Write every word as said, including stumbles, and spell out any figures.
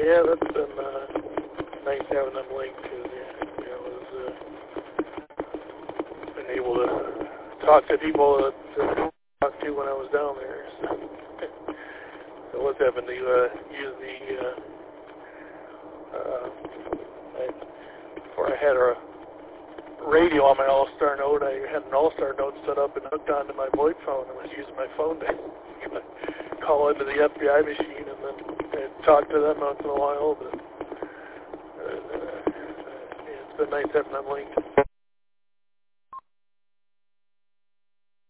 Yeah, that's been uh, nice having them linked because yeah, you know, I was uh, been able to talk to people that uh, talked to when I was down there. So, so I was having to uh, use the uh, uh, I, before I had a radio on my All-Star Note. I had an All-Star Note set up and hooked onto my VoIP phone and was using my phone to call into the F B I machine and then I'd talk to them once in a while. But uh, uh, it's been nice having them linked.